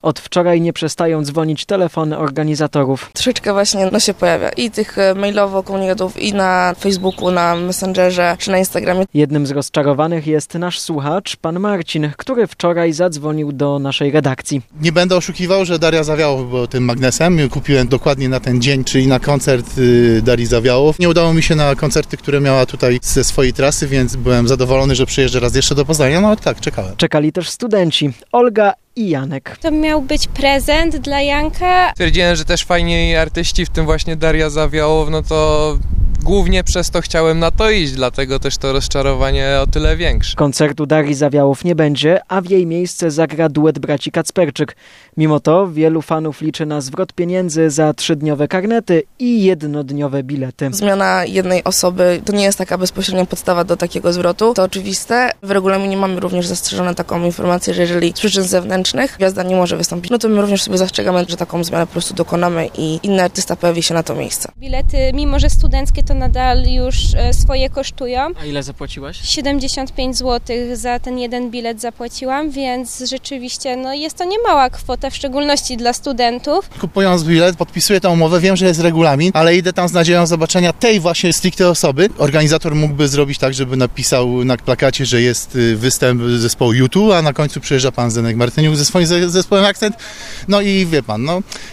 Od wczoraj nie przestają dzwonić telefony organizatorów. Troszeczkę właśnie się pojawia i tych mailowo komunikatów i na Facebooku, na Messengerze czy na Instagramie. Jednym z rozczarowanych jest nasz słuchacz, pan Marcin, który wczoraj zadzwonił do naszej redakcji. Nie będę oszukiwał, że Daria Zawiałow była tym magnesem. Kupiłem dokładnie na ten dzień, czyli na koncert Darii Zawiałow. Nie udało mi się na koncerty, które miała tutaj ze swojej trasy, więc byłem zadowolony, że przyjeżdżę raz jeszcze do Poznania. No tak, czekałem. Czekali też studenci, Olga i Janek. To miał być prezent dla Janka. Stwierdziłem, że też fajni artyści, w tym właśnie Daria Zawiałow, no to głównie przez to chciałem na to iść, dlatego też to rozczarowanie o tyle większe. Koncertu Darii Zawiałow nie będzie, a w jej miejsce zagra duet braci Kacperczyk. Mimo to wielu fanów liczy na zwrot pieniędzy za 3-dniowe karnety i jednodniowe bilety. Zmiana jednej osoby to nie jest taka bezpośrednia podstawa do takiego zwrotu, to oczywiste. W regulaminie mamy również zastrzeżone taką informację, że jeżeli z przyczyn zewnętrznych gwiazda nie może wystąpić, no to my również sobie zastrzegamy, że taką zmianę po prostu dokonamy i inny artysta pojawi się na to miejsce. Bilety, mimo że studenckie, to nadal już swoje kosztują. A ile zapłaciłaś? 75 zł za ten jeden bilet zapłaciłam, więc rzeczywiście jest to niemała kwota, w szczególności dla studentów. Kupując bilet, podpisuję tę umowę, wiem, że jest regulamin, ale idę tam z nadzieją zobaczenia tej właśnie stricte osoby. Organizator mógłby zrobić tak, żeby napisał na plakacie, że jest występ zespołu U2, a na końcu przyjeżdża pan Zenek Martyniuk ze swoim zespołem Akcent. No i wie pan,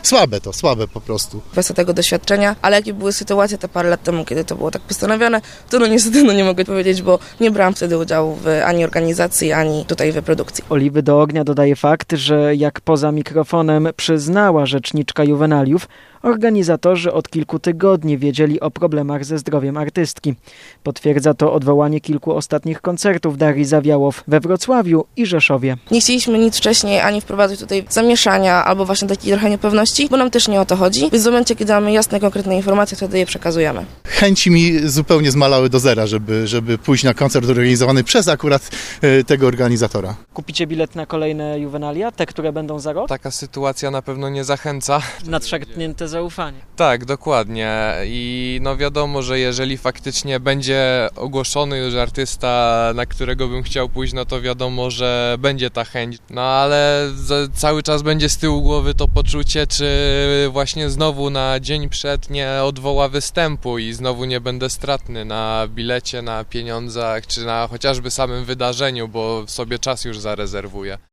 słabe po prostu. Kwestia tego doświadczenia, ale jakie były sytuacje te parę lat temu, kiedy to było tak postanowione, to niestety nie mogę powiedzieć, bo nie brałam wtedy udziału w ani organizacji, ani tutaj w produkcji. Oliwy do ognia dodaje fakt, że jak poza mikrofonem przyznała rzeczniczka Juvenaliów, organizatorzy od kilku tygodni wiedzieli o problemach ze zdrowiem artystki. Potwierdza to odwołanie kilku ostatnich koncertów Darii Zawiałow we Wrocławiu i Rzeszowie. Nie chcieliśmy nic wcześniej ani wprowadzać tutaj zamieszania albo właśnie takiej trochę niepewności, bo nam też nie o to chodzi. Więc w momencie, kiedy mamy jasne, konkretne informacje, wtedy je przekazujemy. Chęci mi zupełnie zmalały do zera, żeby pójść na koncert organizowany przez akurat tego organizatora. Kupicie bilet na kolejne Juvenalia, te, które będą za rok? Taka sytuacja na pewno nie zachęca. Nadszarpnięte zaufanie. Tak, dokładnie. I wiadomo, że jeżeli faktycznie będzie ogłoszony już artysta, na którego bym chciał pójść, no to wiadomo, że będzie ta chęć. No ale cały czas będzie z tyłu głowy to poczucie, czy właśnie znowu na dzień przed nie odwoła występu i znowu nie będę stratny na bilecie, na pieniądzach, czy na chociażby samym wydarzeniu, bo sobie czas już zarezerwuję.